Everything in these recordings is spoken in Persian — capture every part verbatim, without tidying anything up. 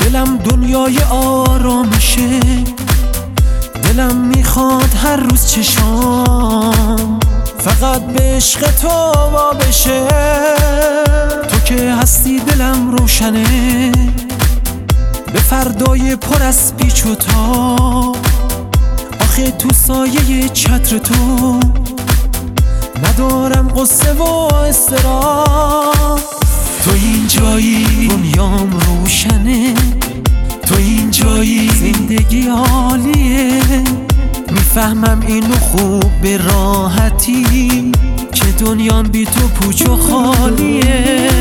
دلم دنیای آرامشه، دلم میخواد هر روز چشام فقط به عشق تو وا بشه. تو که هستی دلم روشنه، به فردای پر از پیچ و تاب. آخه تو سایه چتر تو ندارم قصه و اضطراب. تو این جایی دنیام روشنه، تو این جایی زندگی عالیه. میفهمم اینو خوب به راحتی که دنیام بی تو پوچ و خالیه.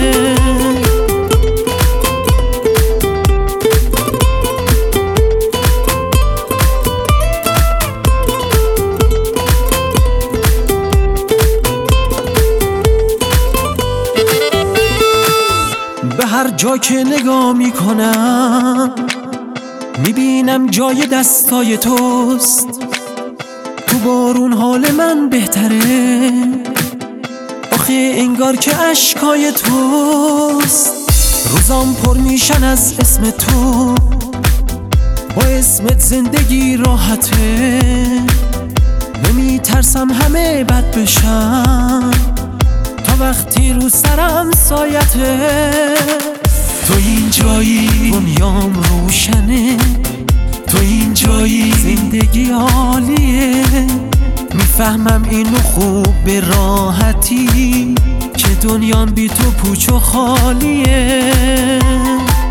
به هر جا که نگاه میکنم میبینم جای دستای توست. تو بارون حال من بهتره، آخه انگار که اشکای توست. روزام پر میشن از اسم تو، با اسمت زندگی راحته. نمیترسم همه بد بشن تا وقتی رو سرم سایته. تو این جایی دنیام روشنه، تو این جایی زندگی عالیه. میفهمم اینو خوب به راحتی که دنیام بی تو پوچ و خالیه.